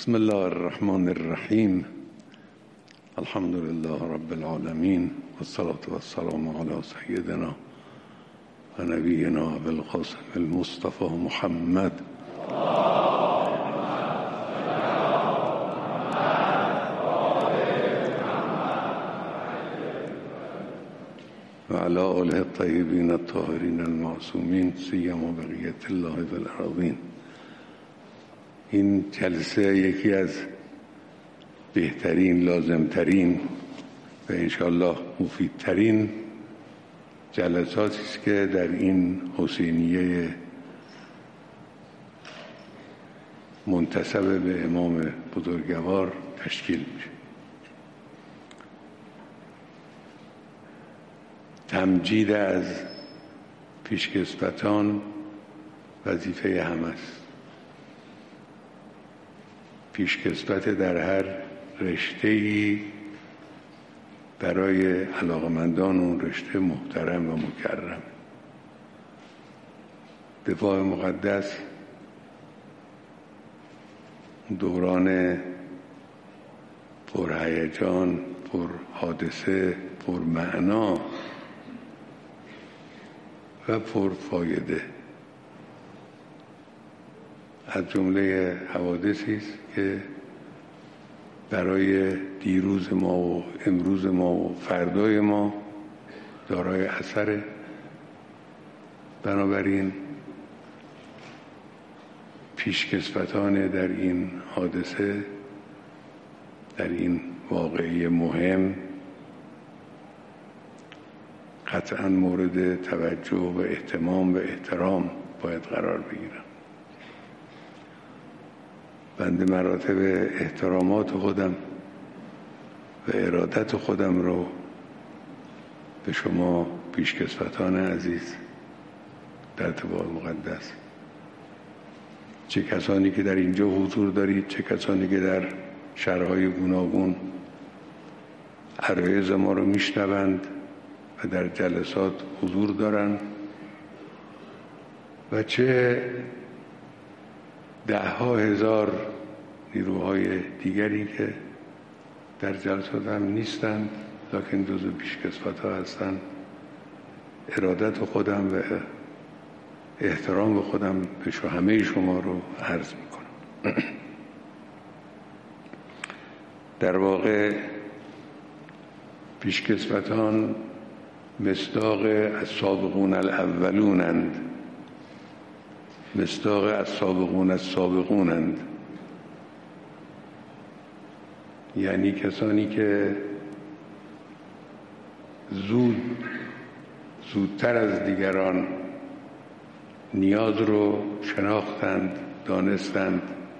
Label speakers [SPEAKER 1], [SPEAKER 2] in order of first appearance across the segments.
[SPEAKER 1] بسم الله الرحمن الرحیم. الحمد لله رب العالمین والصلاة والسلام علی سیدنا و نبینا ابوالقاسم المصطفى محمد و علی آله الطیبین الطاهرین المعصومین سیما بقیة الله فی الارضین. این جلسه یکی از بهترین، لازمترین و انشاءالله مفیدترین جلساتی است که در این حسینیه منتسب به امام بزرگوار تشکیل میشه. تمجید از پیشکسوتان وظیفه همه است. پیشکسوت در هر رشته‌ای برای علاقمندان اون رشته محترم و مکرم. دفاع مقدس دوران پرهیجان، پرحادثه، پرمعنا و پرفایده از جمله حوادثی است که برای دیروز ما و امروز ما و فردای ما دارای اثر. بنابراین پیشکسوتان در این حادثه، در این واقعه مهم، قطعا مورد توجه و اهتمام و احترام باید قرار بگیرن. بنده مراتب احترامات خودم و ارادت خودم رو به شما پیشکسوتان عزیز در دفاع مقدس، چه کسانی که در اینجا حضور دارید، چه کسانی که در شهرهای گوناگون عرایض ما رو میشنوند و در جلسات حضور دارند، و چه ده‌ها هزار نیروهای دیگری که در جلسات هم نیستند لکن جزو پیشکسوت‌ها هستند. ارادت خودم و احترام خودم به همه شما رو عرض میکنم. در واقع پیشکسوتان مصداق السابقون الاولونند، مصداق السابقون السابقونند، یعنی کسانی که زودتر از دیگران نیاز رو شناختند، دانستند،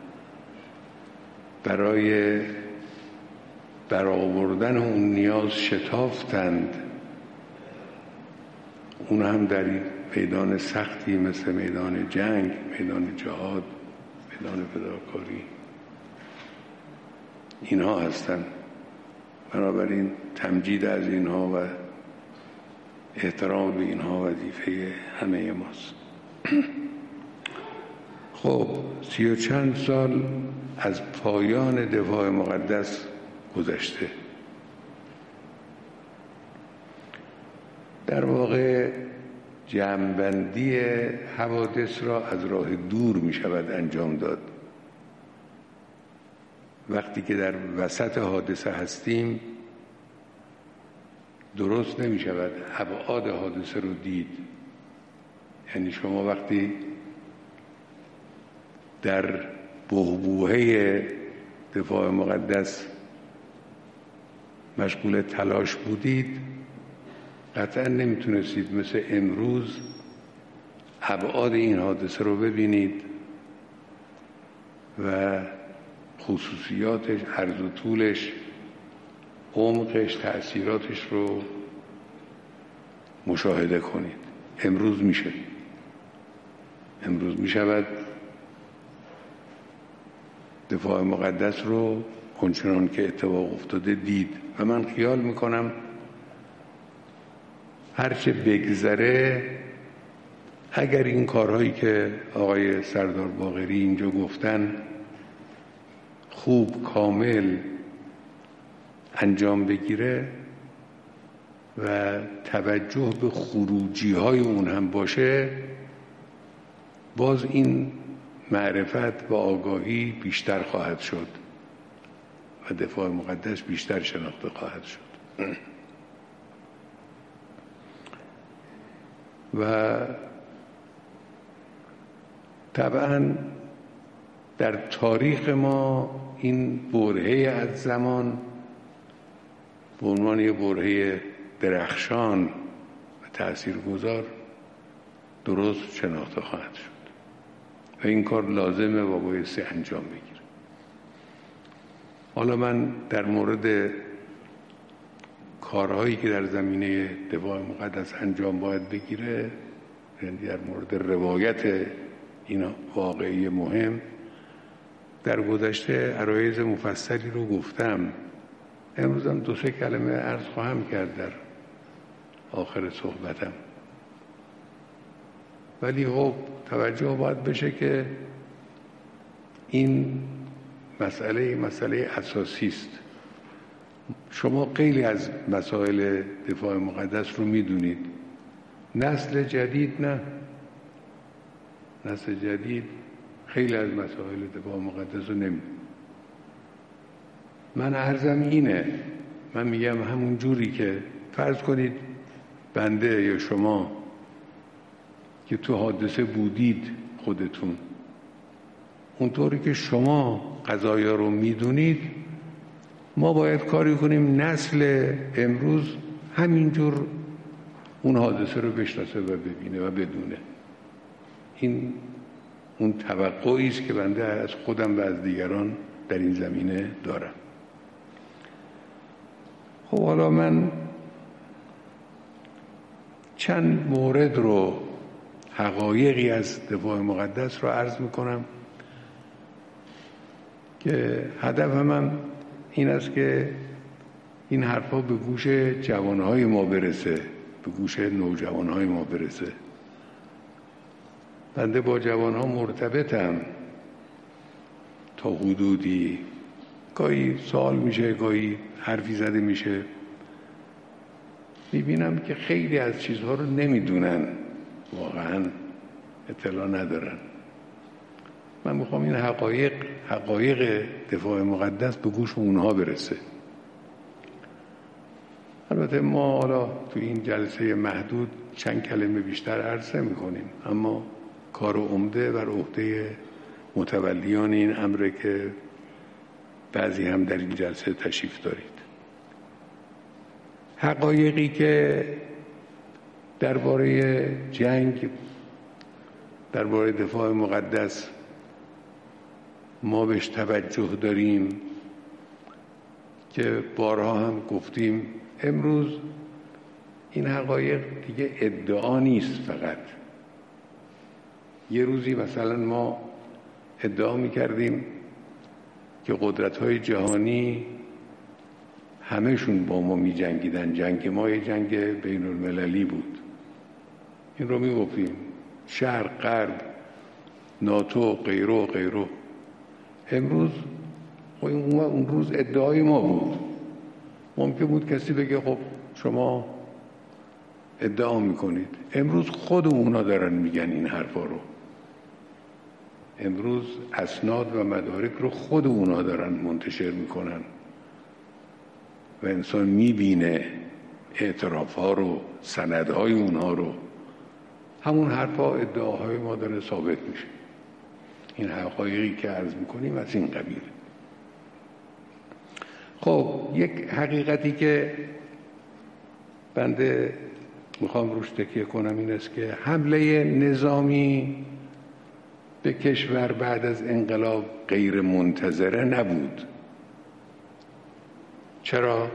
[SPEAKER 1] برای برآوردن اون نیاز شتافتند، اون هم در میدان سختی مثل میدان جنگ، میدان جهاد، میدان فداکاری، اینها هستند. بنابراین تمجید از اینها و احترام به اینها وظیفه همه ماست. خب 30 و چند سال از پایان دفاع مقدس گذشته. در واقع جمع‌بندی حوادث را از راه دور می شود انجام داد. وقتی که در وسط حادثه هستیم درست نمی شود ابعاد حادثه رو دید. یعنی شما وقتی در بحبوحه دفاع مقدس مشغول تلاش بودید قطعا نمیتونستید مثل امروز ابعاد این حادثه رو ببینید و خصوصیاتش، عرض و طولش، عمقش، تأثیراتش رو مشاهده کنید. امروز میشه، امروز میشود دفاع مقدس رو اونچنان که اتفاق افتاده دید. و من خیال میکنم هرچه بگذره اگر این کارهایی که آقای سردار باقری اینجا گفتن خوب کامل انجام بگیره و توجه به خروجی های اون هم باشه، باز این معرفت و آگاهی بیشتر خواهد شد و دفاع مقدس بیشتر شناخته خواهد شد. و طبعا در تاریخ ما این برهه از زمان به عنوان یه برهه درخشان و تأثیرگذار درست شناخته خواهد شد و این کار لازمه و بایستی انجام بگیره. حالا من در مورد کارهایی که در زمینه دفاع مقدس انجام باید بگیره، یعنی در مورد روایت این واقعی مهم، در گذشته عرایض مفصلی رو گفتم. امروز هم 2-3 کلمه عرض خواهم کرد در آخر صحبتم. ولی خب توجه باید بشه که این مسئله اساسی است. شما خیلی از مسائل دفاع مقدس رو میدونید، نسل جدید نه. نسل جدید خیلی از مسائل دفاع مقدس رو نمیدونه. من عرضم اینه، من میگم همون جوری که فرض کنید بنده یا شما که تو حادثه بودید خودتون، اونطوری که شما قضایا رو میدونید، ما باید کاری کنیم نسل امروز همینجور اون حادثه رو بشناسه و ببینه و بدونه. این اون توقعی است که بنده از خودم و از دیگران در این زمینه دارم. خب حالا من چند مورد رو، حقایقی از دفاع مقدس رو عرض میکنم که هدفم هم این است که این حرفا به گوش جوانهای ما برسه، به گوش نوجوانهای ما برسه. بنده با جوانها مرتبطم تا حدودی، گاهی سوال میشه، گاهی حرفی زده میشه، میبینم که خیلی از چیزها رو نمیدونن، واقعا اطلاع ندارن. من میخوام این حقایق دفاع مقدس به گوش اونها برسه. البته ما حالا تو این جلسه محدود چند کلمه بیشتر عرض میکنیم، اما کار عمده بر عهده متولیان این امره که بعضی هم در این جلسه تشریف دارید. حقایقی که درباره جنگ، درباره دفاع مقدس ما بهش توجه داریم که بارها هم گفتیم، امروز این حقایق دیگه ادعا نیست. فقط یه روزی مثلا ما ادعا می‌کردیم که قدرت‌های جهانی همه‌شون با ما می‌جنگیدن، جنگ ما یه جنگ بین المللی بود، این رو می‌گفتیم، شرق، غرب، ناتو، غیره. امروز اون روز ادعای ما بود. ممکن بود کسی بگه خب شما ادعا میکنید. امروز خود اونا دارن میگن این حرفا رو. امروز اسناد و مدارک رو خود اونا دارن منتشر میکنن و انسان میبینه اعترافها رو، سندهای اونها رو. همون حرفا، ادعاهای ما داره ثابت میشه. این حقایقی که عرض میکنیم از این قبیل. خب یک حقیقتی که بنده میخوام روش تکیه کنم این است که حمله نظامی به کشور بعد از انقلاب غیر منتظره نبود. چرا؟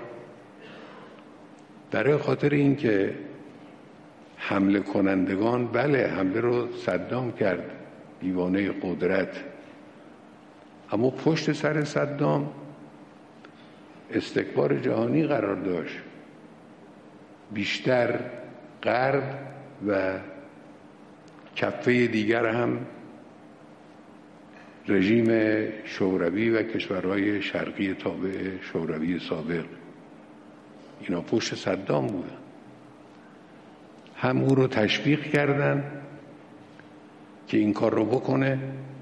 [SPEAKER 1] برای خاطر این که حمله کنندگان، بله حمله رو صدام کرد، دیوانه قدرت، اما پشت سر صدام استکبار جهانی قرار داشت. بیشتر غرب و کفه دیگر هم رژیم شوروی و کشورهای شرقی تابع شوروی سابق، اینا پشت صدام بودن، هم او رو تشویق کردن که این کار رو بکنه.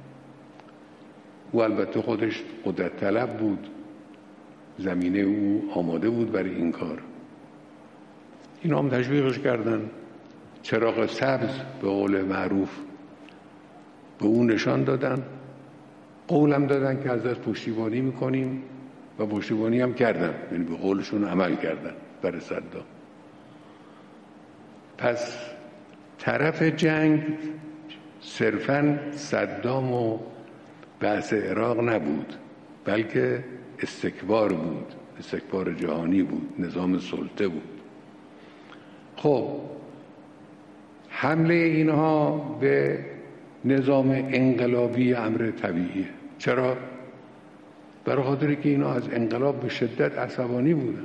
[SPEAKER 1] او البته خودش قدرت طلب بود، زمینه او آماده بود برای این کار، اینا هم تشویقش کردن. چراغ سبز به قول معروف به اون نشان دادن، قولم دادن که ازت پشتیبانی میکنیم و پشتیبانی هم کردن، یعنی به قولشون عمل کردن برای صدام. پس طرف جنگ صرفاً صدام و بحث عراق نبود، بلکه استکبار بود، استکبار جهانی بود، نظام سلطه بود. خب حمله اینها به نظام انقلابی امر طبیعیه. چرا؟ برای خاطر که اینا از انقلاب به شدت عصبانی بودن.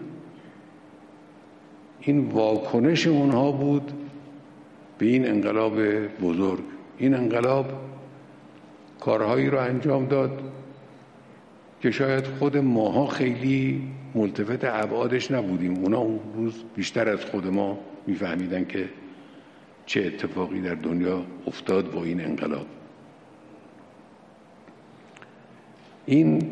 [SPEAKER 1] این واکنش اونها بود به این انقلاب بزرگ. این انقلاب کارهایی رو انجام داد که شاید خود ماها خیلی ملتفت ابعادش نبودیم. اونا اون روز بیشتر از خود ما میفهمیدن که چه اتفاقی در دنیا افتاد با این انقلاب. این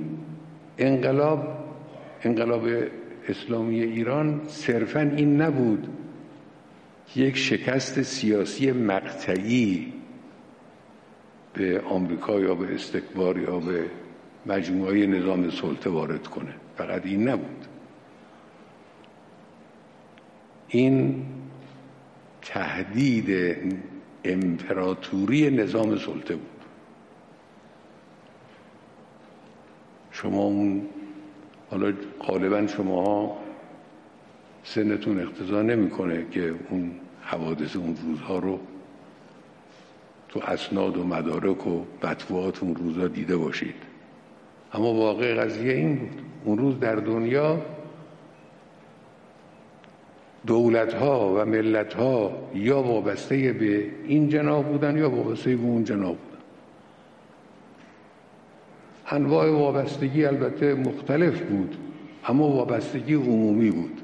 [SPEAKER 1] انقلاب اسلامی ایران صرفاً این نبود که یک شکست سیاسی مقطعی به آمریکا یا به استکبار یا به مجموعه نظام سلطه وارد کنه. فقط این نبود، این تهدید امپراتوری نظام سلطه بود. شما اون حالا غالبا شماها سنتون اقتضا نمیکنه که اون حوادث اون روزها رو تو اسناد و مدارک و فتواات اون روزها دیده باشید، اما واقع قضیه این بود. اون روز در دنیا دولت‌ها و ملت‌ها یا وابسته به این جناح بودن یا وابسته به اون جناح بودن. انواع وابستگی البته مختلف بود، اما وابستگی عمومی بود.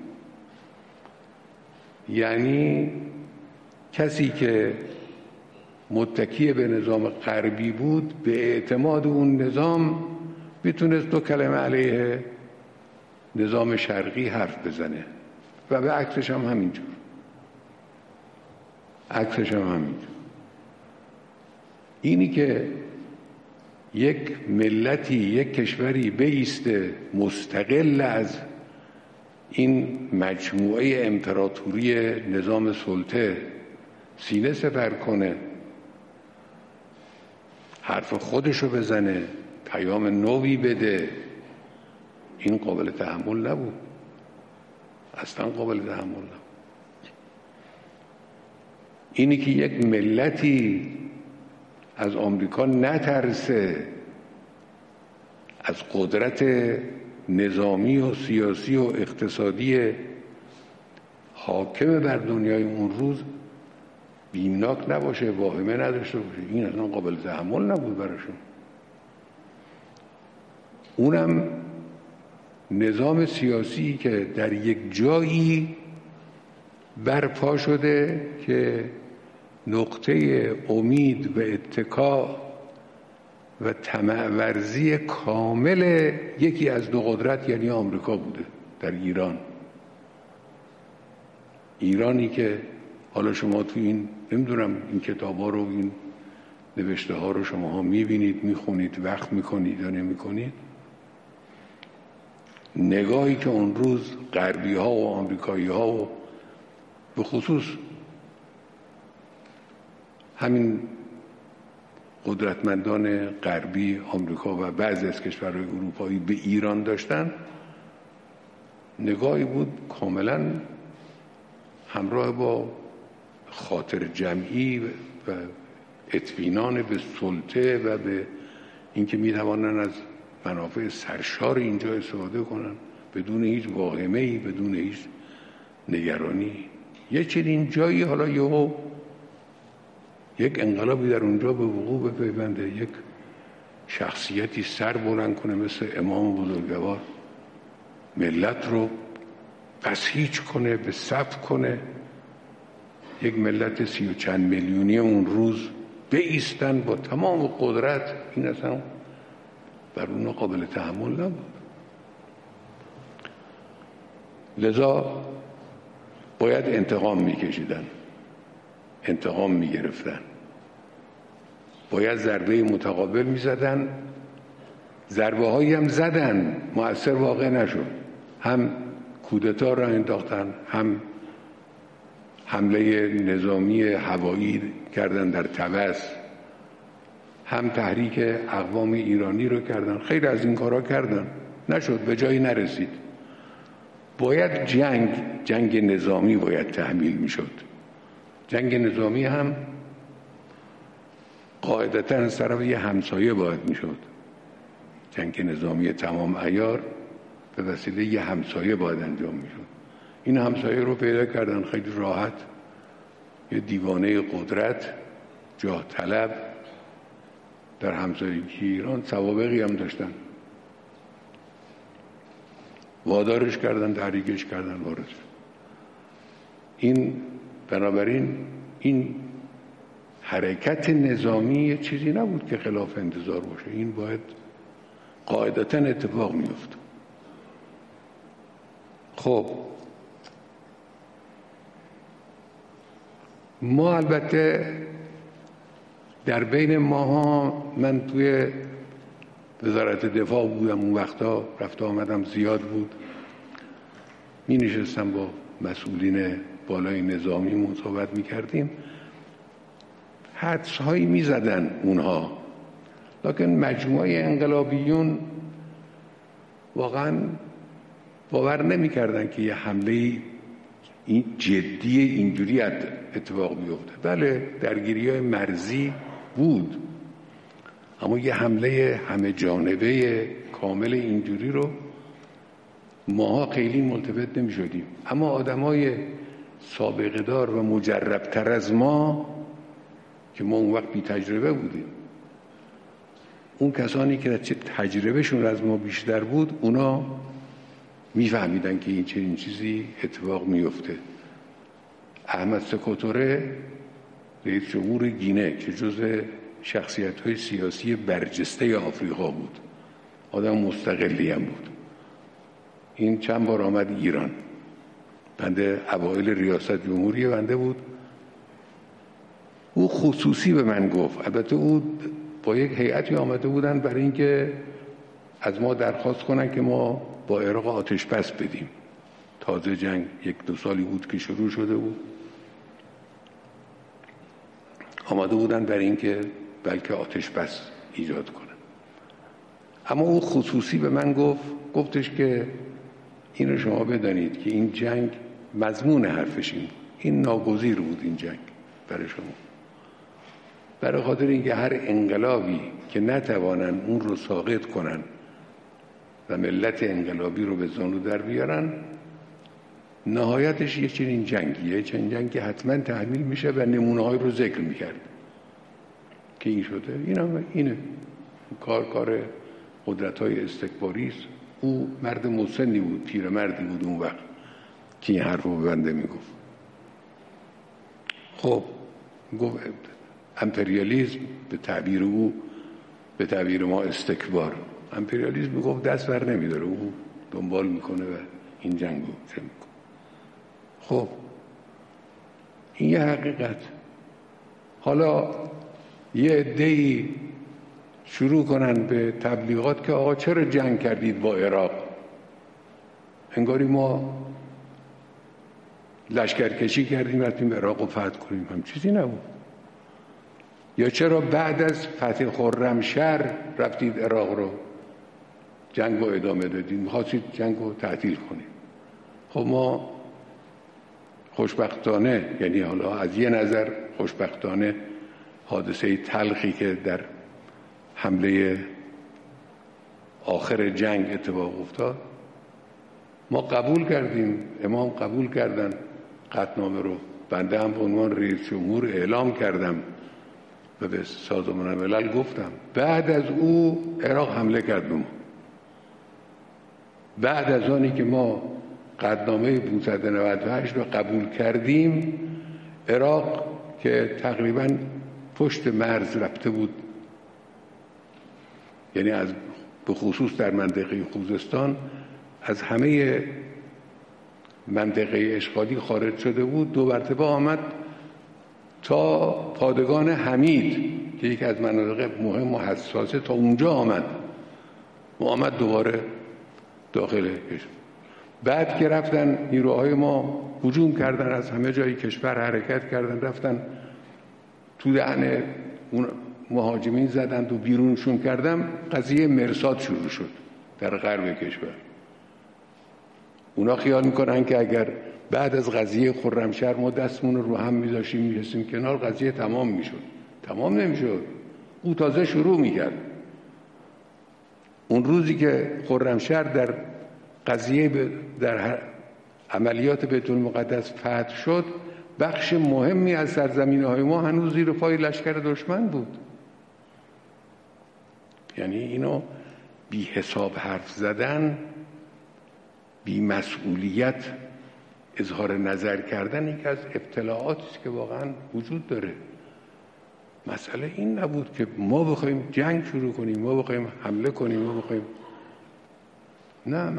[SPEAKER 1] یعنی کسی که متکی به نظام غربی بود به اعتماد اون نظام میتونست دو کلمه علیه نظام شرقی حرف بزنه و به عکسش هم همینجور. اینی که یک ملتی، یک کشوری بایسته مستقل از این مجموعه امپراتوری نظام سلطه سینه سپر کنه، حرف خودشو بزنه، پیام نوی بده، این قابل تحمل نبود، اصلا قابل تحمل نبود. اینی که یک ملتی از آمریکا نترسه، از قدرت نظامی و سیاسی و اقتصادی حاکم بر دنیای اون روز بیمناک نباشه، واهمه نداشته باشه، این اصلا قابل تحمل نبود براشون. اونم نظام سیاسی که در یک جایی برپا شده که نقطه امید و اتکا و طمع ورزی کامل یکی از دو قدرت یعنی آمریکا بوده در ایران. ایرانی که حالا شما تو این نمیدونم این کتابا رو، این نوشته ها رو شما ها میبینید، میخونید، وقت میکنید یا نمیکنید، نگاهی که اون روز غربی ها و آمریکایی ها و به خصوص همین قدرتمندان غربی، آمریکا و بعضی از کشورهای اروپایی به ایران داشتن، نگاهی بود کاملا همراه با خاطر جمعی و اطمینان به سلطه و به اینکه میتوانن از منافع سرشار اینجا استفاده کنن بدون هیچ واهمه‌ای، بدون هیچ نگرانی. یه چنین جایی حالا یک انقلابی در اونجا به وقوع بپیونده، یک شخصیتی سر بلند کنه مثل امام بزرگوار، ملت رو بسیج کنه، به صف کنه، یک ملت 30 و چند میلیونی اون روز بایستن با تمام قدرت، این اصلا بر اونا قابل تحمل نبود. لذا باید انتقام میکشیدن، انتقام میگرفتن، باید ضربه متقابل میزدن. ضربه هایی هم زدن، مؤثر واقع نشد. هم کودتا را انداختن، هم حمله نظامی هوایی کردن در طبس، هم تحریک اقوام ایرانی رو کردن. خیلی از این کارا کردن، نشد، به جایی نرسید. باید جنگ نظامی باید تحمیل میشد. جنگ نظامی هم قاعدتاً از طرف یه همسایه باید میشد. جنگ نظامی تمام عیار به وسیله یه همسایه باید انجام میشد. این همسایه رو پیدا کردن خیلی راحت، یه دیوانه قدرت، جاه طلب، در همسایگی ایران سوابقی هم داشتن، وادارش کردن، تحریکش کردن، وارد شد. این بنابراین این حرکت نظامی یه چیزی نبود که خلاف انتظار باشه، این باید قاعدتاً اتفاق میفت. خب ما البته در بین ماها، من توی وزارت دفاع بودم اون وقتا، رفت آمدم زیاد بود، می نشستم با مسئولین بالای نظامیمون صحبت می کردیم، حدس هایی می زدن اونها، لکن مجموعه انقلابیون واقعا باور نمی کردن که یه حمله این جدی اینجوری اتفاق بیفته. بله درگیری های مرزی بود، اما یه حمله همه جانبه کامل اینجوری رو ماها خیلی ملتفت نمی شدیم. اما آدمای سابقه دار و مجرب تر از ما که ما اون وقت بی تجربه بودیم، اون کسانی که تجربهشون از ما بیشتر بود، اونا میفهمیدن که این چنین چیزی اتفاق میفته. احمد سکوتوره رئیس جمهور گینه که جزء شخصیت‌های سیاسی برجسته آفریقا بود، آدم مستقلی هم بود، این چند بار آمد ایران، بنده اوایل ریاست جمهوری بنده بود. او خصوصی به من گفت، البته او با یک هیئتی آمده بودن برای اینکه از ما درخواست کنن که ما با عراق آتش بس بدیم. تازه جنگ 1-2 سالی بود که شروع شده بود، آمده بودن برای اینکه بلکه آتش بس ایجاد کنن. اما او خصوصی به من گفتش که اینو شما بدانید که این جنگ مضمون حرفش این ناگزیر بود، این جنگ برای شما، برای خاطر اینکه هر انقلابی که نتوانن اون رو ساقط کنن و ملت انقلابی رو به زانو در بیارن، نهایتش یه چنین جنگیه، چنین جنگی حتما تحمیل میشه و نمونه‌های رو ذکر میکرد که این شده. اینه کار قدرت‌های استکباری است. او مرد مسنی بود، پیرمردی بود اون وقت که این حرف رو به بنده میگفت. خب گفت امپریالیسم به تعبیر او، به تعبیر ما استکبار. امپریالیسم میگفت دست بر نمیداره، او دنبال میکنه و این جنگو چه میکنه. خب این یه حقیقت. حالا یه عده‌ای شروع کنن به تبلیغات که آقا چرا جنگ کردید با عراق، انگاری ما لشکرکشی کردیم رفتیم عراق رو فتح کنیم، هم چیزی نبود. یا چرا بعد از فتح خرمشهر رفتید عراق رو جنگ رو ادامه دادید، می‌خواستید جنگ رو تعطیل کنید. خب ما خوشبختانه، یعنی حالا از یه نظر خوشبختانه، حادثه تلخی که در حمله آخر جنگ اتفاق افتاد ما قبول کردیم، امام قبول کردن قطعنامه رو، بنده هم به عنوان رئیس جمهور اعلام کردم و به سازمان ملل گفتم. بعد از او عراق حمله کرد به ما. بعد از آنی که ما قطعنامه 598 رو قبول کردیم، عراق که تقریبا پشت مرز رفته بود، یعنی از به خصوص در منطقه خوزستان از همه منطقه اشغالی خارج شده بود، 2 مرتبه آمد تا پادگان حمید که یکی از مناطق مهم و حساسه، تا اونجا آمد و آمد دوباره داخل کشور. بعد که رفتن نیروهای ما هجوم کردن، از همه جای کشور حرکت کردن، رفتن تو دهن اون مهاجمین زدند و بیرونشون کردم، قضیه مرصاد شروع شد در غرب کشور. اونا خیال میکنن که اگر بعد از قضیه خرمشهر ما دستمون رو هم میذاشیم میرسیم کنار، قضیه تمام میشد. تمام نمیشد، او تازه شروع میکرد. اون روزی که خرمشهر در قضیه در عملیات بیت المقدس فتح شد، بخش مهمی از سرزمین‌های ما هنوز زیر پای لشکر دشمن بود. یعنی اینو بی حساب حرف زدن، بی مسئولیت اظهار نظر کردن، یکی از ابتلاعاتی است که واقعا وجود داره. مسئله این نبود که ما بخوایم جنگ شروع کنیم، ما بخوایم حمله کنیم، ما بخوایم، نه،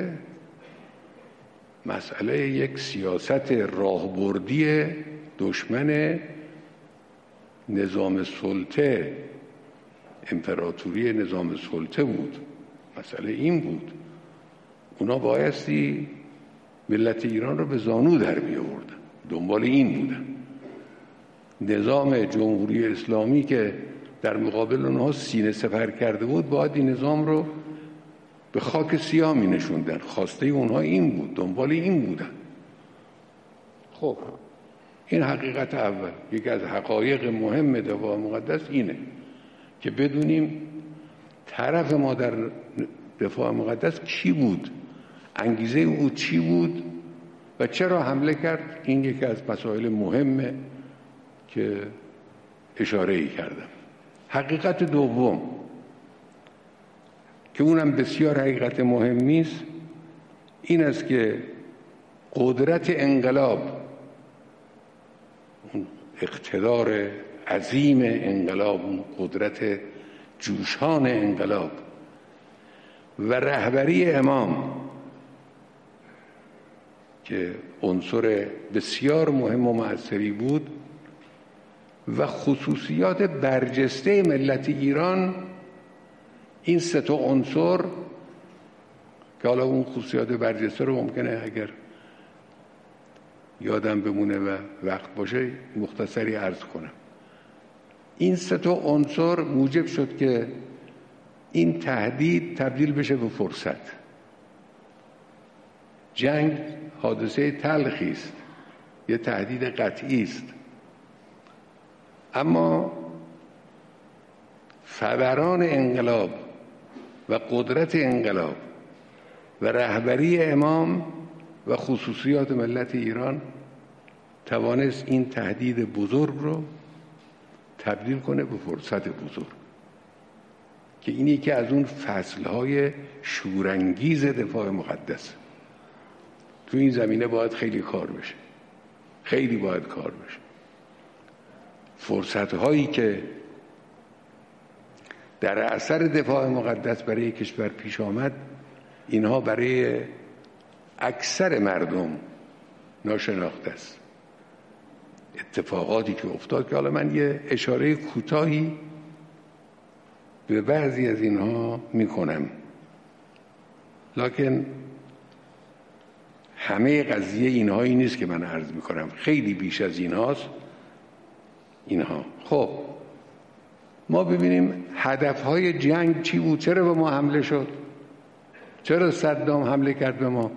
[SPEAKER 1] مسئله یک سیاست راهبردی دشمن نظام سلطه، امپراتوری نظام سلطه بود. مسئله این بود. اونا بایستی ملت ایران رو به زانو در می آوردن، دنبال این بودن. نظام جمهوری اسلامی که در مقابل اونها سینه سپر کرده بود، باید این نظام رو به خاک سیاه می نشوندن. خواسته اونها این بود، دنبال این بودن. خب این حقیقت اول. یکی از حقایق مهم دفاع مقدس اینه که بدونیم طرف ما در دفاع مقدس کی بود، انگیزه او چی بود و چرا حمله کرد. این یکی از مسائل مهمه که اشاره کردم. حقیقت دوم که اونم بسیار حقیقت مهم نیست، این است که قدرت انقلاب، اون اقتدار عظیم انقلاب، اون قدرت جوشان انقلاب و رهبری امام که عنصر بسیار مهم و مؤثری بود و خصوصیات برجسته ملت ایران، این 3 تا عنصر که حالا اون خصوصیات برجسته رو ممکنه اگر یادم بمونه و وقت باشه مختصری عرض کنم. این 3 تا عنصر موجب شد که این تهدید تبدیل بشه به فرصت. جنگ حادثه تلخی است، یه تهدید قطعی است، اما فوران انقلاب و قدرت انقلاب و رهبری امام و خصوصیات ملت ایران توانست این تهدید بزرگ رو تبدیل کنه به فرصت بزرگ، که اینی که از اون فصلهای شورانگیز دفاع مقدس. تو این زمینه باید خیلی کار بشه، خیلی باید کار بشه. فرصتهایی که در اثر دفاع مقدس برای کشور پیش آمد، اینها برای اکثر مردم ناشناخته است. اتفاقاتی که افتاد که حالا من یه اشاره کوتاهی به بعضی از اینها میکنم، لکن همه قضیه اینهایی نیست که من عرض میکنم، خیلی بیش از اینهاست. خب ما ببینیم هدفهای جنگ چی بود، چرا به ما حمله شد، چرا صدام حمله کرد به ما.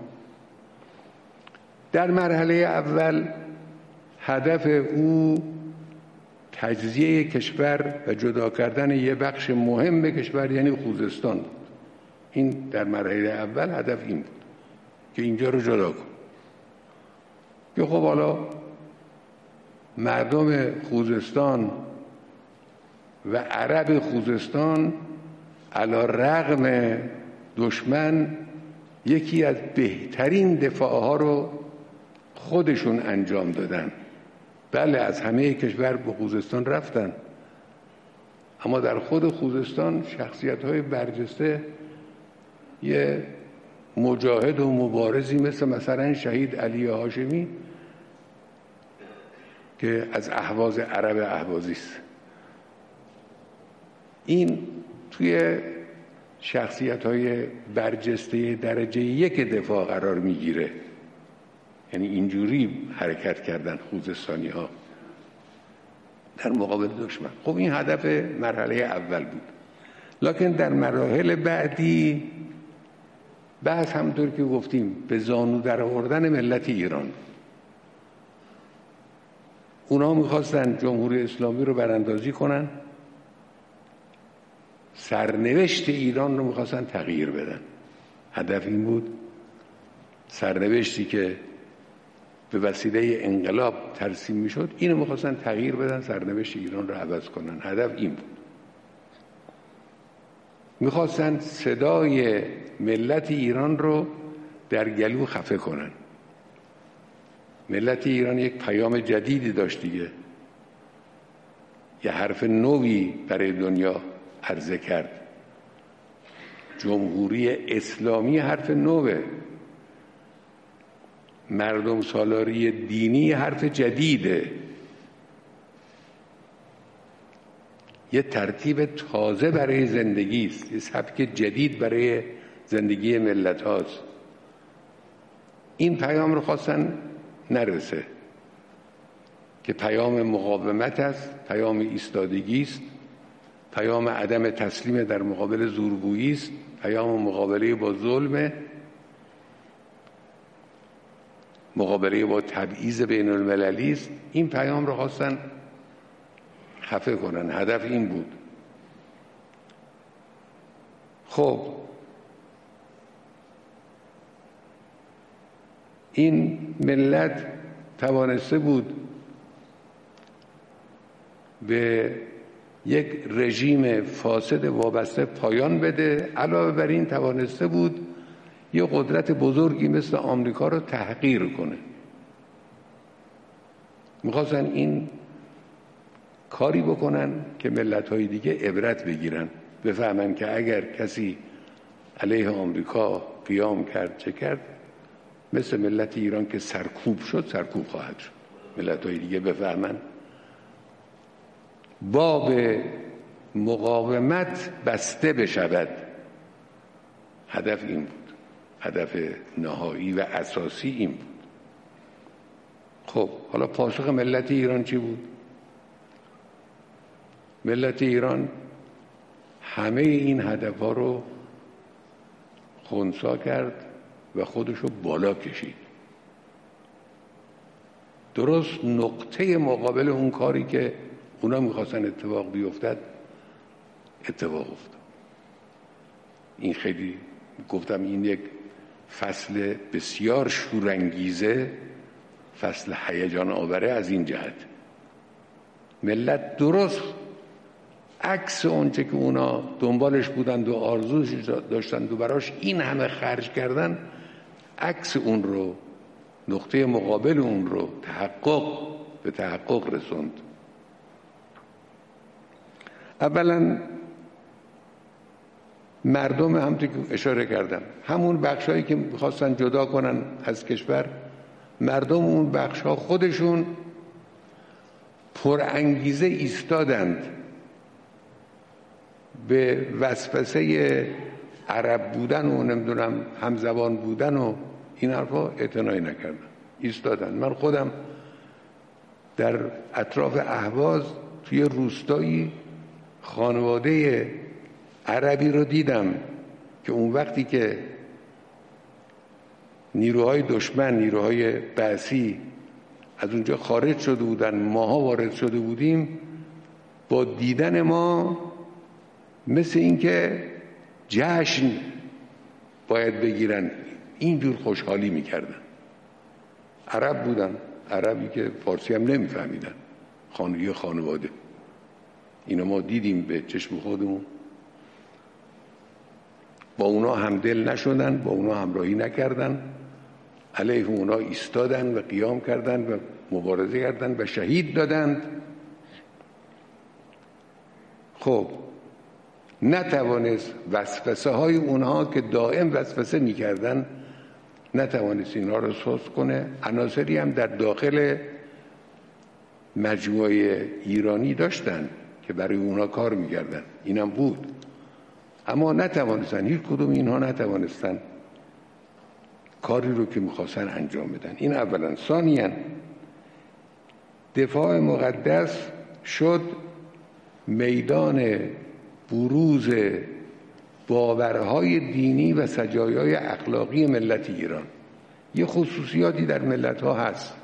[SPEAKER 1] در مرحله اول هدف او تجزیه کشور و جدا کردن یه بخش مهم کشور، یعنی خوزستان بود. این در مرحله اول هدف این بود که اینجا رو جدا کن. که خب حالا مردم خوزستان و عرب خوزستان علی رغم دشمن یکی از بهترین دفاعها رو خودشون انجام دادن. بله از همه کشور به خوزستان رفتن، اما در خود خوزستان شخصیت‌های برجسته یه مجاهد و مبارزی مثلا شهید علی هاشمی که از اهواز عرب اهوازی است، این توی شخصیت‌های برجسته درجه یک دفاع قرار میگیره. یعنی اینجوری حرکت کردن خوزستانی‌ها در مقابل دشمن. خب این هدف مرحله اول بود، لکن در مراحل بعدی بحث همونطور که گفتیم به زانو در آوردن ملت ایران. اونا میخواستن جمهوری اسلامی رو براندازی کنن، سرنوشت ایران رو میخواستن تغییر بدن. هدف این بود سرنوشتی که به وسیله انقلاب ترسیم میشد اینو میخواستن تغییر بدن، سرنوشت ایران رو عوض کنن. هدف این بود. میخواستن صدای ملت ایران رو در گلو خفه کنن. ملت ایران یک پیام جدیدی داشت دیگه، یه حرف نوی برای دنیا عرضه کرد. جمهوری اسلامی حرف نوه، مردم سالاری دینی حرف جدیده، یه ترتیب تازه برای زندگی است، یه سبک جدید برای زندگی ملت هاست. این پیام رو خواستن نرسه که پیام مقاومت است، پیام ایستادگی است، پیام عدم تسلیم در مقابل زورگویی است، پیام مقابله با ظلم، مقابله با تبعیض بین المللی است. این پیام رو خواستن خفه کنن. هدف این بود. خب این ملت توانسته بود به یک رژیم فاسد وابسته پایان بده، علاوه بر این توانسته بود یه قدرت بزرگی مثل آمریکا رو تحقیر کنه. میخواستن این کاری بکنن که ملت‌های دیگه عبرت بگیرن، بفهمن که اگر کسی علیه آمریکا قیام کرد چه کرد، مثل ملت ایران که سرکوب شد سرکوب خواهد شد. ملت‌های دیگه بفهمن باب مقاومت بسته بشود. هدف این بود، هدف نهایی و اساسی این بود. خب حالا پاسخ ملت ایران چی بود؟ ملت ایران همه این هدفها رو خنثی کرد و خودشو بالا کشید. درست نقطه مقابل اون کاری که اونا میخواستن اتفاق بیفتد اتفاق افتاد. این خیلی گفتم این یک فصل بسیار شورانگیزه، فصل هیجان آوره از این جهت. ملت درست عکس اونچه که اونا دنبالش بودند و آرزوش داشتند و براش این همه خرج کردن، عکس اون رو، نقطه مقابل اون رو به تحقق رسوند. اولا مردم، همونطور که اشاره کردم، همون بخشایی که می‌خواستن جدا کنن از کشور، مردم اون بخش‌ها خودشون پرانگیزه ایستادند، به وسوسه عرب بودن و نمیدونم همزبان بودن و این حرفا اعتنایی نکردن، ایستادن. من خودم در اطراف اهواز توی روستایی خانواده عربی رو دیدم که اون وقتی که نیروهای دشمن، نیروهای بعثی از اونجا خارج شده بودن، ماها وارد شده بودیم، با دیدن ما مثل این که جشن باید بگیرن، اینجور خوشحالی میکردن. عرب بودن، عربی که فارسی هم نمیفهمیدن، خانواده. اینو ما دیدیم به چشم خودمون. با اونا همدل نشدن، با اونا همراهی نکردن، علیه اونا ایستادن و قیام کردن و مبارزه کردن و شهید دادند. خب نتوانست وسوسه های اونها که دائم وسوسه میکردن، نتوانست اینها رو سوس کنه. عناصری هم در داخل مجموعه ایرانی داشتن که برای اونها کار میکردن، اینم بود، اما نتوانستن، هیچ کدوم اینها نتوانستن کاری رو که میخواستن انجام بدن. این اولا. ثانیاً دفاع مقدس شد میدان بروز باورهای دینی و سجایای اخلاقی ملت ایران. یه خصوصیاتی در ملت‌ها هست،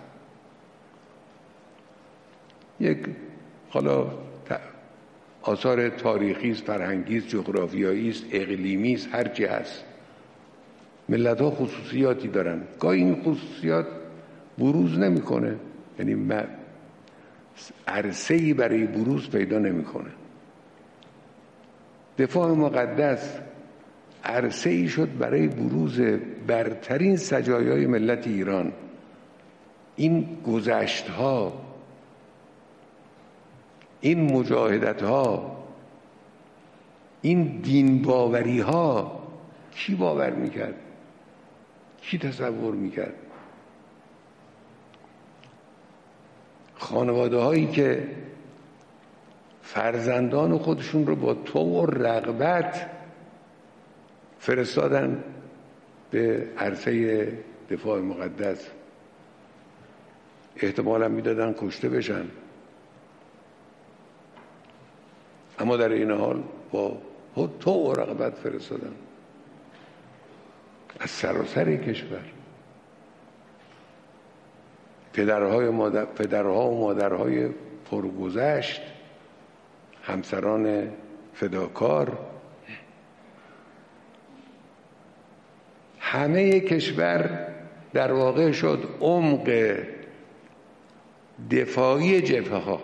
[SPEAKER 1] یک حالا آثار تاریخی است، فرهنگی است، جغرافیایی است، اقلیمی است، هر چی هست. ملت‌ها خصوصیاتی دارن، گاهی این خصوصیات بروز نمی‌کنه، یعنی عرصه‌ای برای بروز پیدا نمی‌کنه. دفاع مقدس عرصه‌ای شد برای بروز برترین سجایای ملت ایران. این گذشت‌ها، این مجاهدت‌ها، این دین باوری‌ها کی باور می‌کرد؟ کی تصور می‌کرد؟ خانواده‌هایی که فرزندان خودشون رو با طوع و رغبت فرستادن به عرصه دفاع مقدس، احتمالاً میدادن کشته بشن، اما در این حال با طوع و رغبت فرستادن از سراسر کشور. پدرها و مادرهای پرگذشت، همسران فداکار، همه کشور در واقع شد عمق دفاعی جبهه ها.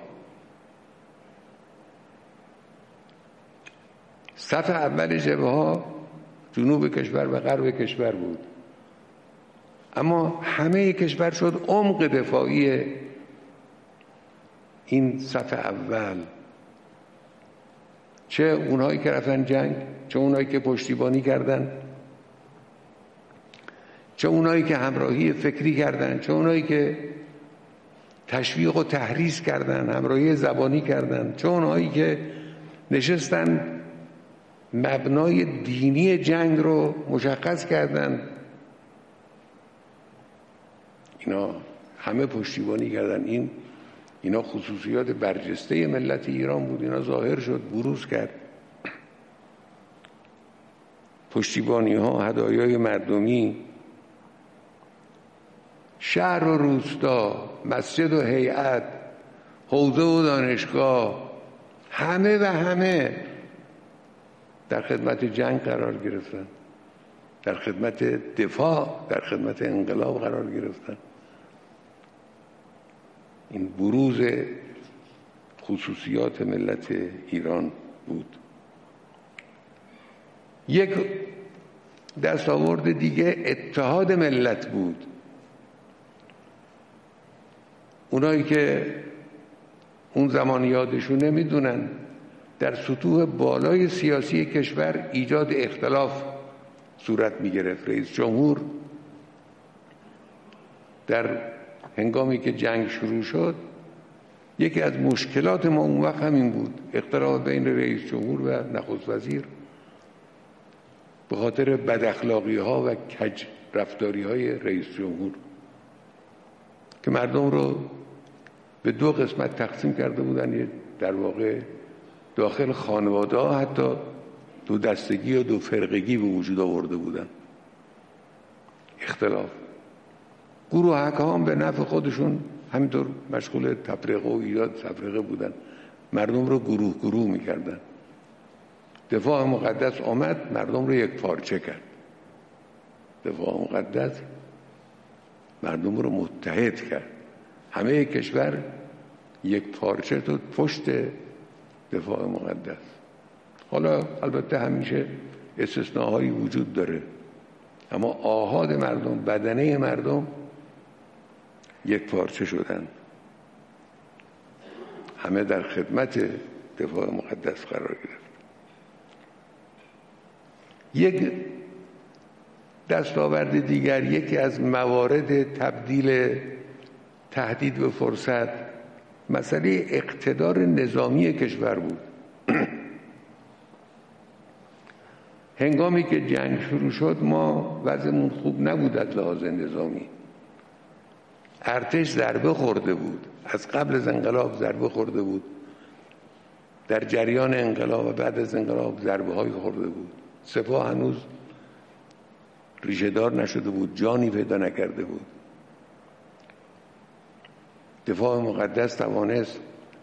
[SPEAKER 1] صف اول جبهه ها جنوب کشور و غرب کشور بود، اما همه کشور شد عمق دفاعی این صف اول. چه اونهایی که رفتن جنگ، چه اونهایی که پشتیبانی کردن، چه اونهایی که همراهی فکری کردن، چه اونهایی که تشویق و تحریض کردن، همراهی زبانی کردن، چه اونهایی که نشستن مبنای دینی جنگ رو مشخص کردن. اینا همه پشتیبانی کردن. اینا خصوصیات برجسته ملت ایران بود. اینا ظاهر شد، بروز کرد. پشتیبانی ها، هدایای مردمی، شهر و روستا، مسجد و هیئت، حوزه و دانشگاه، همه و همه در خدمت جنگ قرار گرفتن، در خدمت دفاع، در خدمت انقلاب قرار گرفتن. این بروز خصوصیات ملت ایران بود. یک دستاورد دیگه اتحاد ملت بود. اونایی که اون زمان یادشون نمیدونن، در سطوح بالای سیاسی کشور ایجاد اختلاف صورت میگرفت. رئیس جمهور در هنگامی که جنگ شروع شد، یکی از مشکلات ما اون وقت همین بود، اختلاف بین رئیس جمهور و نخست وزیر، به خاطر بد اخلاقی ها و کج رفتاری های رئیس جمهور که مردم رو به دو قسمت تقسیم کرده بودن. در واقع داخل خانواده ها حتی دو دستگی و دو فرقگی به وجود آورده بودن. اختلاف. گروهک ها هم به نفع خودشون همینطور مشغول تفرقه و ایجاد تفرقه بودن، مردم رو گروه گروه میکردن. دفاع مقدس آمد مردم رو یک پارچه کرد. دفاع مقدس مردم رو متحد کرد. همه کشور یک پارچه تو پشت دفاع مقدس. حالا البته همیشه استثناءهایی وجود داره، اما آحاد مردم، بدنه مردم یک پارچه شدن، همه در خدمت دفاع مقدس قرار گرفت. یک دستاورد دیگر، یکی از موارد تبدیل تهدید به فرصت، مسئله اقتدار نظامی کشور بود. هنگامی که جنگ شروع شد ما وضعمون خوب نبود از لحاظ نظامی. ارتش ضربه خورده بود، از قبل از انقلاب ضربه خورده بود، در جریان انقلاب و بعد از انقلاب ضربه های خورده بود. سپاه هنوز ریشه‌دار نشده بود، جانی پیدا نکرده بود. دفاع مقدس توانست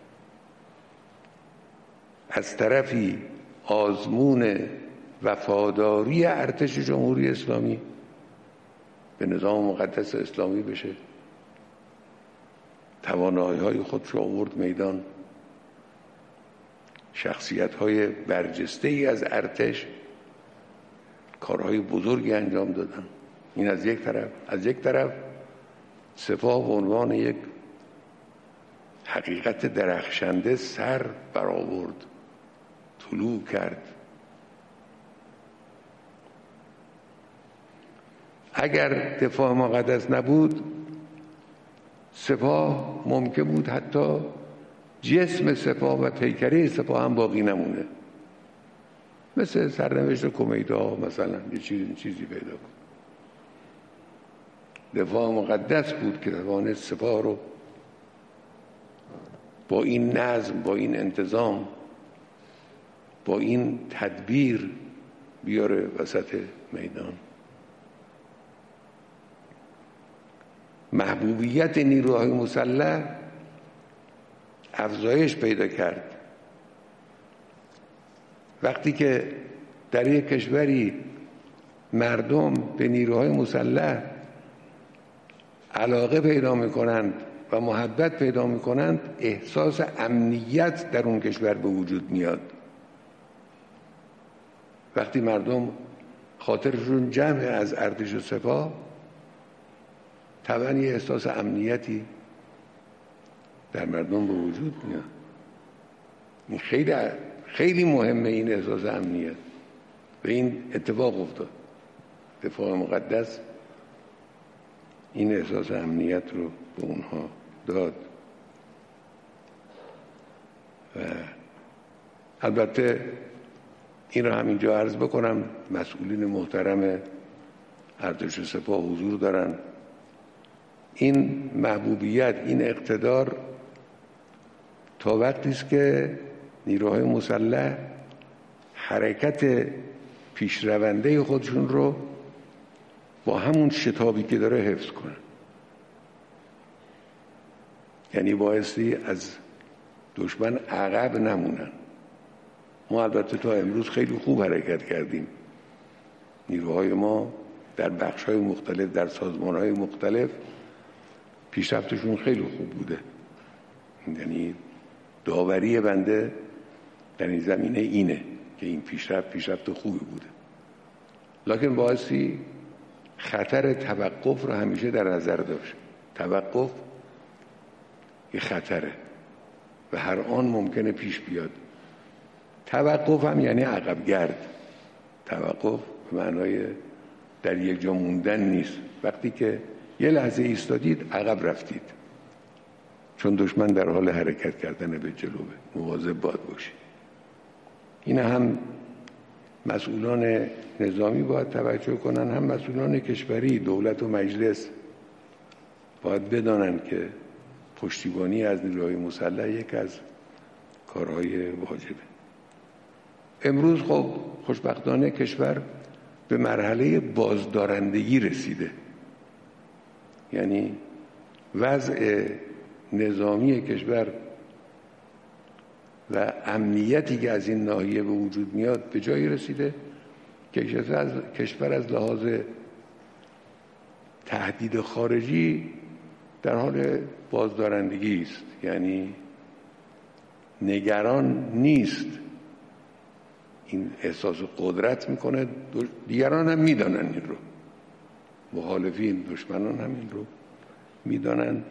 [SPEAKER 1] از طرفی آزمون وفاداری ارتش جمهوری اسلامی به نظام مقدس اسلامی بشه، توانایی‌های خودش رو آورد میدان، شخصیت‌های برجسته‌ای از ارتش کارهای بزرگی انجام دادن. این از یک طرف. از یک طرف سپاه به عنوان یک حقیقت درخشنده سر برآورد، طلوع کرد. اگر دفاع مقدس نبود، سپاه ممکن بود حتی جسم سپاه و پیکره سپاه هم باقی نمونه، مثل سرنوشت کمیدا مثلا یه چیزی پیدا کن. دفاع مقدس بود که توانست سپاه رو با این نظم، با این انتظام، با این تدبیر بیاره وسط میدان. محبوبیت نیروهای مسلح افزایش پیدا کرد. وقتی که در یک کشوری مردم به نیروهای مسلح علاقه پیدا می‌کنند و محبت پیدا می‌کنند، احساس امنیت در اون کشور به وجود میاد. وقتی مردم خاطرشون جمع از ارتش و سپاه، طبعا یه احساس امنیتی در مردم به وجود میاد. این خیلی مهمه، این احساس امنیت. و این اتفاق افتاد. دفاع مقدس این احساس امنیت رو به اونها داد. و البته این رو همینجا عرض بکنم، مسئولین محترم ارتش و سپاه حضور دارن. این محبوبیت، این اقتدار تا وقتی است که نیروهای مسلح حرکت پیشرونده خودشون رو با همون شتابی که داره حفظ کنن. یعنی بایستی از دشمن عقب نمونن. ما البته تا امروز خیلی خوب حرکت کردیم. نیروهای ما در بخش‌های مختلف، در سازمان‌های مختلف پیشرفتشون خیلی خوب بوده. یعنی داوری بنده در این زمینه اینه که این پیشرفت خوبی بوده. لکن بایستی خطر توقف رو همیشه در نظر داشت. توقف یه خطره و هر آن ممکنه پیش بیاد. توقف هم یعنی عقب گرد. توقف به معنای در یک جا موندن نیست. وقتی که یه لحظه ایستادید عقب رفتید، چون دشمن در حال حرکت کردن به جلوه. مواظب باید باشید. این هم مسئولان نظامی باید توجه کنن، هم مسئولان کشوری، دولت و مجلس باید بدانن که پشتیبانی از نیروهای مسلح یک از کارهای واجبه. امروز خب خوشبختانه کشور به مرحله بازدارندگی رسیده. یعنی وضع نظامی کشور و امنیتی که از این ناحیه به وجود میاد به جایی رسیده که کشور از لحاظ تهدید خارجی در حال بازدارندگی است. یعنی نگران نیست، این احساس قدرت میکنه. دیگران هم میدانن این رو، مخالفین دشمنان هم این رو میدانن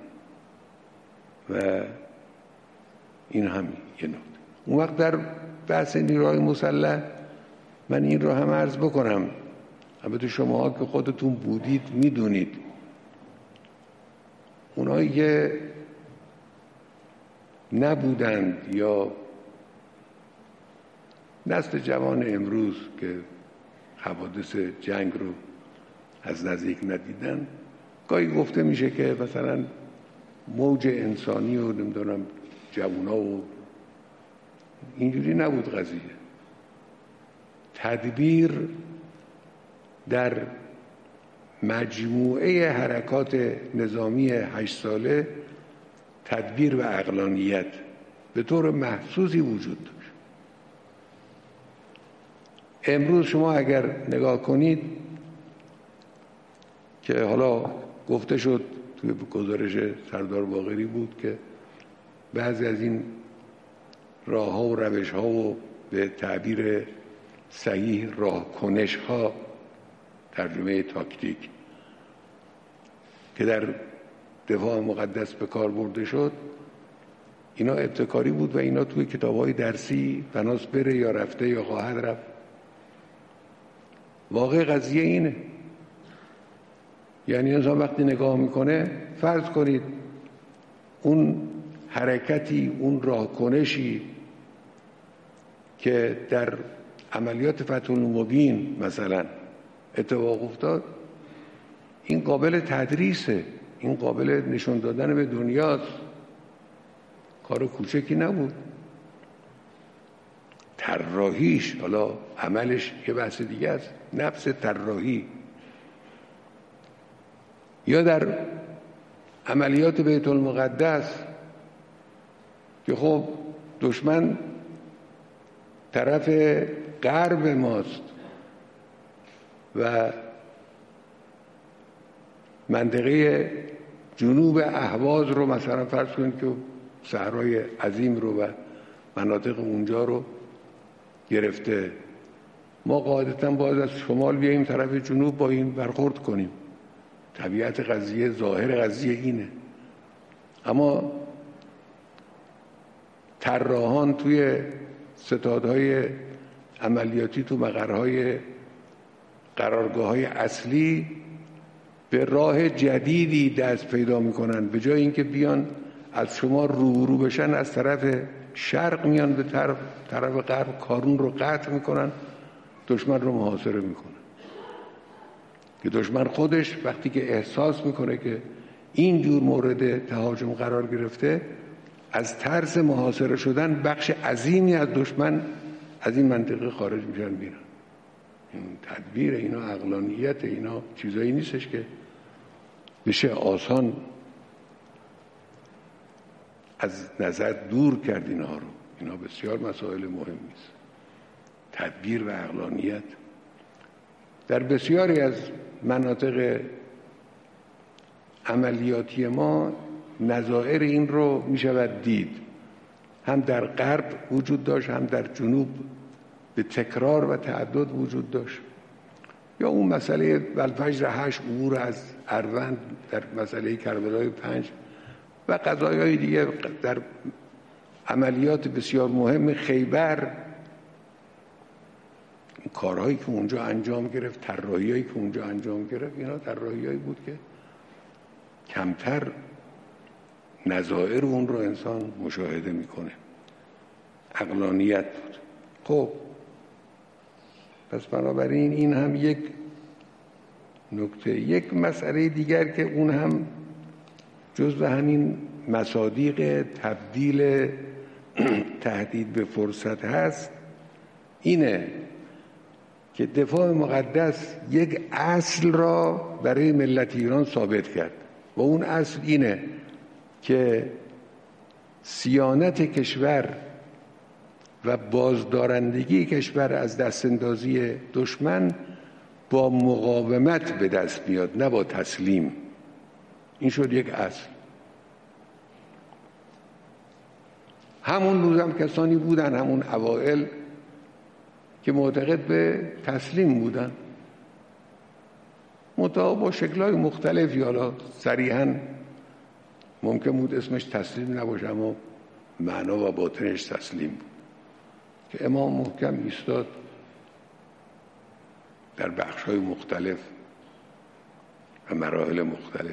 [SPEAKER 1] و این هم یه نکته. اون وقت در بحث نیروهای مسلح من این رو هم عرض بکنم، البته شماها که خودتون بودید میدونید، اونایی که نبودند یا نسل جوان امروز که حوادث جنگ رو از نزدیک ندیدن، گاهی گفته میشه که مثلا موج انسانی و نمیدونم جوونا و اینجوری نبود قضیه. تدبیر در مجموعه حرکات نظامی 8 ساله، تدبیر و عقلانیت به طور محسوسی وجود داشت. امروز شما اگر نگاه کنید که حالا گفته شد توی گزارش سردار باقری بود که بعضی از این راه ها و روش ها و به تعبیر صحیح راه کنش ها، ترجمه تاکتیک، که در دفاع مقدس به کار برده شد، اینا ابتکاری بود و اینا توی کتاب‌های درسی بناس بره یا رفته یا خواهد رفت. واقع قضیه اینه، یعنی انسان وقتی نگاه میکنه، فرض کنید اون حرکتی، اون راهکنشی که در عملیات فتح المبین مثلا اتفاق افتاد، این قابل تدریسه، این قابل نشون دادن به دنیاست، کار کوچکی نبود. طراحیش، حالا عملش یه بحث دیگه است، نفس طراحی. یا در عملیات بیت المقدس که خب دشمن طرف غرب ماست و منطقه جنوب اهواز رو مثلا فرض کنید که صحرای عظیم رو و مناطق اونجا رو گرفته، ما قاعدتا باید از شمال بیاییم طرف جنوب با این برخورد کنیم. طبیعت قضیه، ظاهر قضیه اینه. اما طراحان توی ستادهای عملیاتی تو مقرهای قرارگاه‌های اصلی به راه جدیدی دست پیدا میکنن. به جای اینکه بیان از شما روبرو بشن، از طرف شرق میان به طرف غرب، کارون رو قطع میکنن، دشمن رو محاصره میکنن. که دشمن خودش وقتی که احساس میکنه که این جور مورد تهاجم قرار گرفته، از ترس محاصره شدن بخش عظیمی از دشمن از این منطقه خارج میشن میرن. این تدبیر، اینا عقلانیت، اینا چیزایی نیستش که بشه آسان از نظر دور کرد اینها رو. اینا بسیار مسائل مهمی است. تدبیر و عقلانیت در بسیاری از مناطق عملیاتی ما نظائر این رو می شود دید. هم در غرب وجود داشت، هم در جنوب به تکرار و تعدد وجود داشت. یا اون مسئله والفجر 8 عبور از اروند، در مسئله کربلای 5 و قضایای دیگه، در عملیات بسیار مهم خیبر، کارهایی که اونجا انجام گرفت، طراحی‌هایی که اونجا انجام گرفت، اینا طراحی‌هایی بود که کمتر نظائر اون رو انسان مشاهده میکنه. عقلانیت بود. خب پس بنابراین این هم یک نکته. یک مسئله دیگر که اون هم جزو همین مصادیق تبدیل تهدید به فرصت هست، اینه که دفاع مقدس یک اصل را برای ملت ایران ثابت کرد و اون اصل اینه که صیانت کشور و بازدارندگی کشور از دستاندازی دشمن با مقاومت به دست میاد، نه با تسلیم. این شد یک اصل. همون روز هم کسانی بودن، همون اوائل، که معتقد به تسلیم بودن، منتها با شکل‌های مختلفی. حالا صریحاً ممکن بود اسمش تسلیم نباشه، اما معنا و باطنش تسلیم بود که امام محکم ایستاد در بخش‌های مختلف و مراحل مختلف.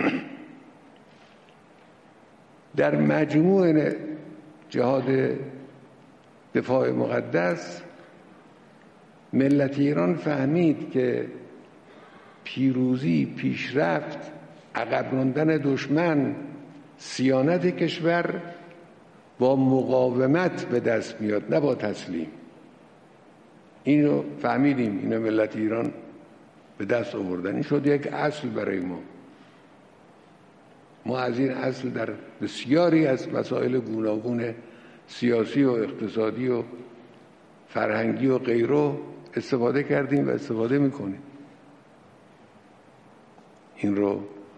[SPEAKER 1] در مجموع جهاد دفاع مقدس ملت ایران فهمید که پیروزی، پیشرفت، عقب راندن دشمن، صیانت کشور با مقاومت به دست میاد، نه با تسلیم. اینو فهمیدیم، اینو ملت ایران به دست آوردن. این شد یک اصل برای ما. ما از این اصل در بسیاری از مسائل گوناگون سیاسی و اقتصادی و فرهنگی و غیره استفاده کردیم و استفاده میکنیم. این رو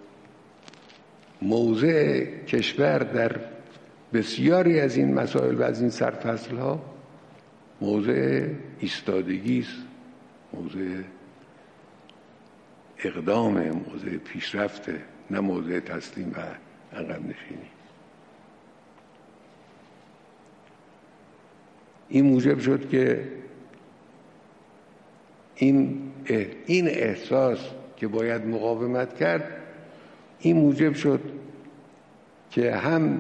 [SPEAKER 1] موضع کشور در بسیاری از این مسائل و از این سرفصل‌ها موضع ایستادگی است، موضع اقدام، موضع پیشرفت، نه موضع تسلیم و عقب نشینی. این موجب شد که این احساس که باید مقاومت کرد، این موجب شد که هم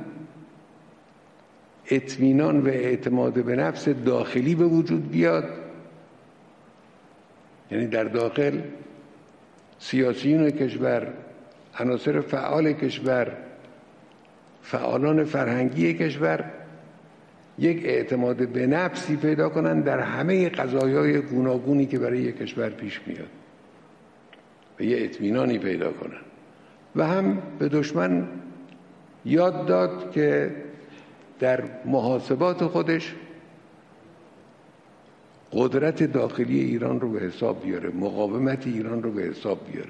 [SPEAKER 1] اطمینان و اعتماد به نفس داخلی به وجود بیاد، یعنی در داخل سیاسیون کشور، عناصر فعال کشور، فعالان فرهنگی کشور یک اعتماد به نفسی پیدا کنند در همه قضایای گوناگونی که برای یک کشور پیش میاد و یه اطمینانی پیدا کنند. و هم به دشمن یاد داد که در محاسبات خودش قدرت داخلی ایران رو به حساب بیاره، مقاومت ایران رو به حساب بیاره.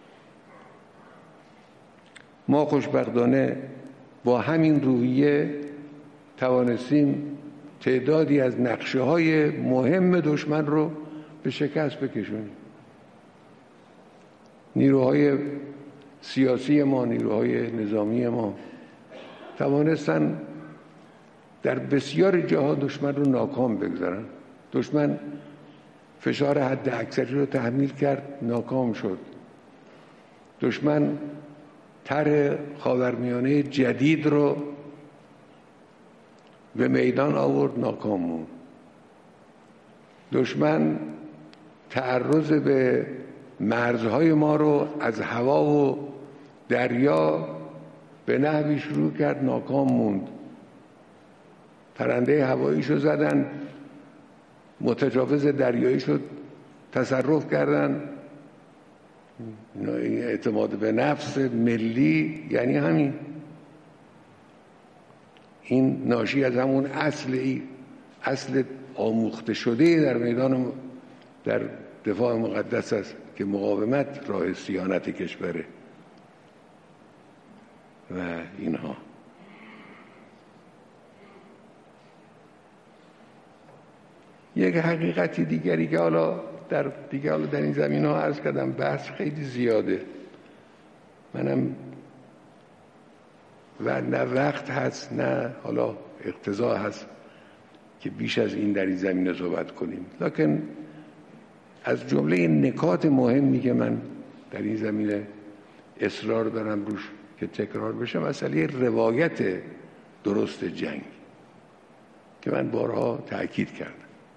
[SPEAKER 1] ما خوشبختانه با همین روحیه توانستیم تعدادی از نقشه‌های مهم دشمن رو به شکست بکشونیم. نیروهای سیاسی ما، نیروهای نظامی ما توانستن در بسیار جاها دشمن رو ناکام بگذارن. دشمن فشار حد اکثری رو تحمیل کرد، ناکام شد. دشمن طرح خاورمیانه جدید رو به میدان آورد، ناکام موند. دشمن تعرض به مرزهای ما رو از هوا و دریا به نحوی شروع کرد، ناکام موند. پرنده هواییشو زدن، متجاوز دریایی شد، تصرف کردن. این اعتماد به نفس ملی یعنی همین. این ناشی از همون اصل آموخته شده در میدان، در دفاع مقدس است که مقاومت راه صیانت کشوره و اینها. یک حقیقتی دیگری که حالا در این زمین ها عرض کردم، بحث خیلی زیاده، منم و نه وقت هست نه حالا اقتضا هست که بیش از این در این زمینه صحبت کنیم. لکن از جمله نکات مهمی که من در این زمینه اصرار دارم روش که تکرار بشه، مسئله روایت درست جنگ که من بارها تأکید کردم.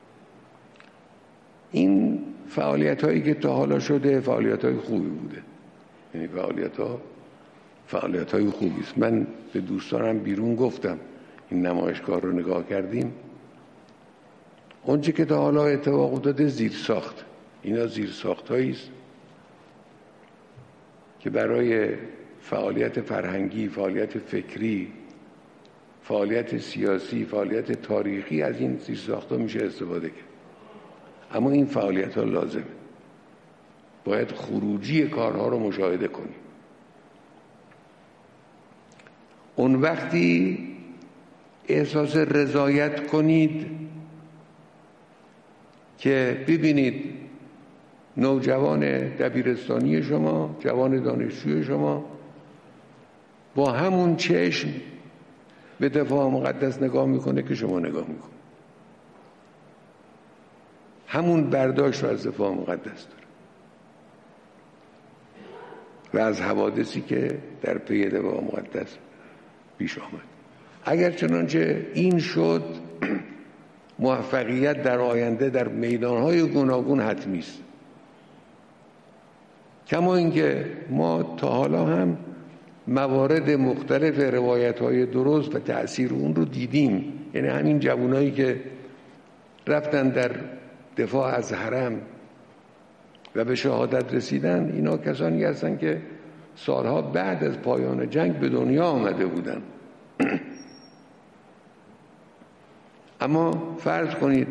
[SPEAKER 1] این فعالیت هایی که تا حالا شده فعالیت های خوبی بوده، یعنی فعالیت های خوبی است. من به دوستانم بیرون گفتم این نمایشگاه رو نگاه کردیم، اونچه که تا حالا اتفاق افتاده زیرساخت، اینا زیرساخت هایی است که برای فعالیت فرهنگی، فعالیت فکری، فعالیت سیاسی، فعالیت تاریخی از این زیرساخت ها میشه استفاده کرد. اما این فعالیت ها لازمه، باید خروجی کارها رو مشاهده کنیم. اون وقتی احساس رضایت کنید که ببینید نوجوان دبیرستانی شما، جوان دانشجوی شما با همون چشم به دفاع مقدس نگاه میکنه که شما نگاه میکنه، همون برداشت رو از دفاع مقدس داره و از حوادثی که در پی دفاع مقدس پیش آمد. اگر چنانچه این شد، موفقیت در آینده در میدانهای گوناگون حتمی است. کما اینکه ما تا حالا هم موارد مختلف روایت‌های درست و تأثیر اون رو دیدیم. یعنی همین جوانایی که رفتن در دفاع از حرم و به شهادت رسیدن، اینا کسانی هستن که سالها بعد از پایان جنگ به دنیا آمده بودن. اما فرض کنید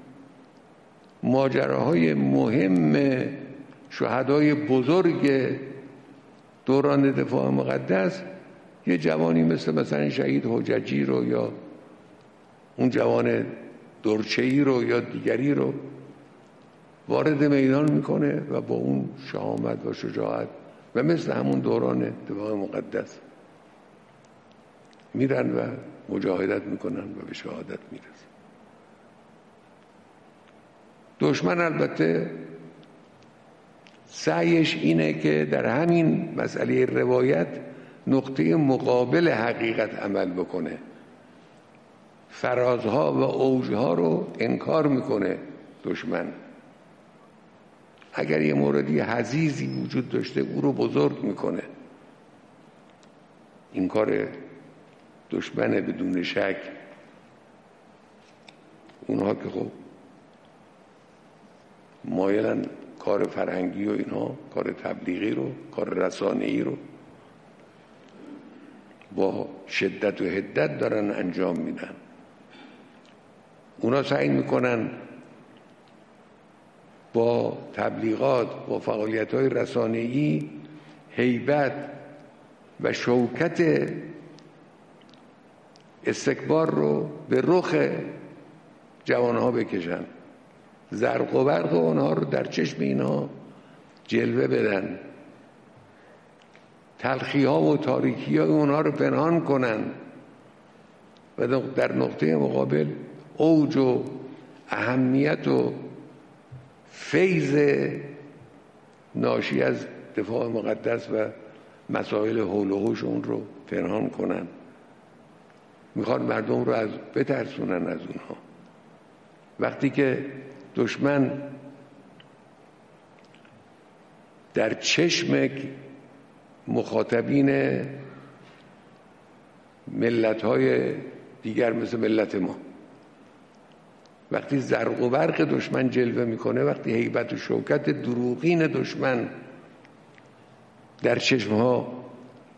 [SPEAKER 1] ماجراهای مهم شهدای بزرگ دوران دفاع مقدس، یه جوانی مثلا شهید حججی رو یا اون جوان درچه‌ای رو یا دیگری رو وارد میدان میکنه و با اون شهامت و شجاعت و مثل همون دوران دفاع مقدس میرن و مجاهدت میکنن و به شهادت میرسن. دشمن البته سعیش اینه که در همین مسئله روایت نقطه مقابل حقیقت عمل بکنه، فرازها و اوجها رو انکار میکنه دشمن. اگر یه موردی حزیزی وجود داشته او رو بزرگ میکنه. این کار دشمنه بدون شک. اونها که خب مایلن کار فرهنگی و اینها، کار تبلیغی رو، کار رسانه‌ای رو با شدت و حدت دارن انجام میدن. اونا سعی میکنن با تبلیغات، با فعالیت‌های رسانه‌ای هیبت و شوکت استکبار رو به رخ جوانها بکشن، زرق و برق اونها رو در چشم اینها جلوه بدن، تلخی ها و تاریکی ها اونها رو پنهان کنن و در نقطه مقابل اوج و اهمیت و فیض ناشی از دفاع مقدس و مسائل حول و حوش اون رو پنهان کنن. میخوان مردم رو بترسونن از اونها. وقتی که دشمن در چشم مخاطبین ملت‌های دیگر مثل ملت ما، وقتی زرق و برق دشمن جلوه میکنه، وقتی هیبت و شوکت دروغین دشمن در چشمها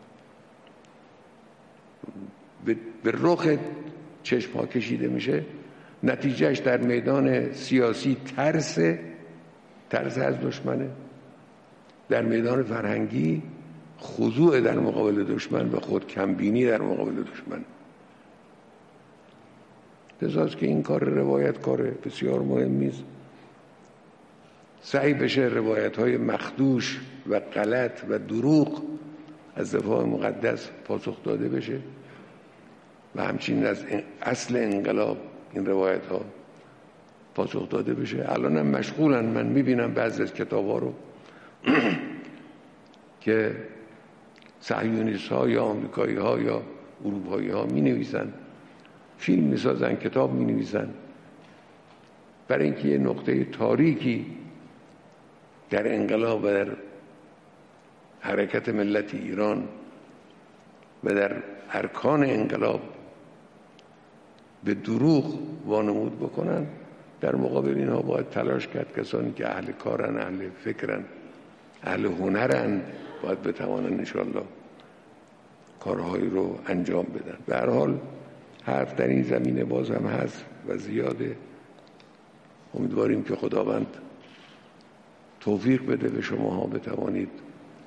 [SPEAKER 1] به رخ چشمها کشیده میشه، نتیجهش در میدان سیاسی ترس از دشمنه، در میدان فرهنگی خضوع در مقابل دشمن و خود کمبینی در مقابل دشمن. لذاست که این کار روایت کار بسیار مهمی است. سعی بشه روایت‌های مخدوش و غلط و دروغ از دفاع مقدس پاسخ داده بشه و همچنین از اصل انقلاب این روایت‌ها پاسخ داده بشه. الان هم مشغولن، من میبینم بعضی از کتاب‌ها رو که صهیونیست‌ها یا آمریکایی‌ها یا اروپایی‌ها می‌نویسن، فیلم می‌سازن، کتاب می‌نویسن، برای اینکه یه نقطه تاریکی در انقلاب و در حرکت ملت ایران و در ارکان انقلاب به دروغ وانمود بکنن. در مقابل اینها باید تلاش کرد کسانی که اهل کارن، اهل فکرن، اهل هنرن، باید بتوانن انشاءالله کارهایی رو انجام بدن. به هر حال حرف در این زمینه باز هم هست و زیاده. امیدواریم که خداوند توفیق بده به شماها بتوانید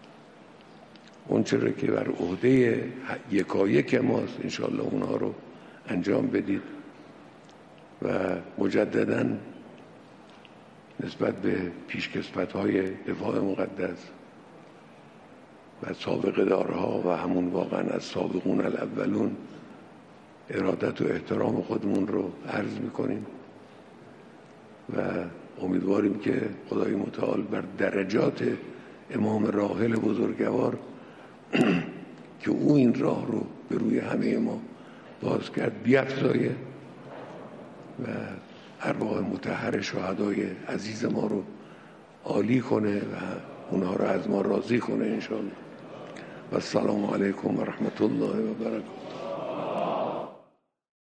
[SPEAKER 1] اون چرا که بر عهده یکایک ماست انشاءالله اونها رو انجام بدید و مجدداً نسبت به پیشکسوت‌های دفاع مقدس و سابقه دارها و همون واقعا از سابقون الاولون ارادت و احترام خودمون رو عرض میکنیم و امیدواریم که خدای متعال بر درجات امام راحل بزرگوار که او این راه رو به روی همه ما باز کرد بیفزایه و ارواح مطهر شهدای عزیز ما رو عالی کنه و اونها رو از ما راضی کنه انشاءالله. و السلام علیکم و رحمت الله و برکاته.